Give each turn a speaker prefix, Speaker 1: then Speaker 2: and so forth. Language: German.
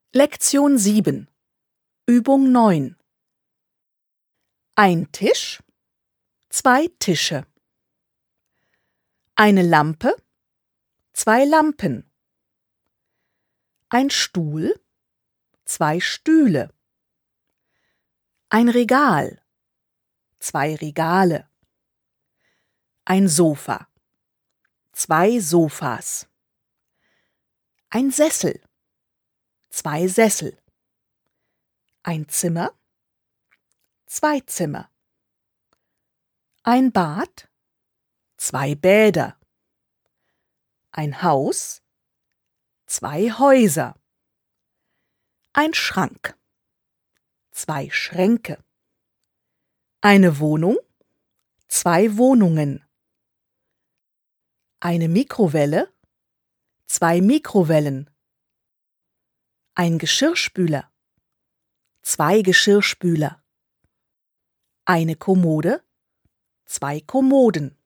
Speaker 1: Lektion 7 Übung 9 Ein Tisch, 2 Tische. Eine Lampe, 2 Lampen. Ein Stuhl, 2 Stühle. Ein Regal, 2 Regale. Ein Sofa, 2 Sofas. Ein Sessel, 2 Sessel. Ein Zimmer, 2 Zimmer. Ein Bad, 2 Bäder. Ein Haus, 2 Häuser. Ein Schrank, 2 Schränke. Eine Wohnung, 2 Wohnungen. Eine Mikrowelle, 2 Mikrowellen. Ein Geschirrspüler, 2 Geschirrspüler. Eine Kommode, 2 Kommoden.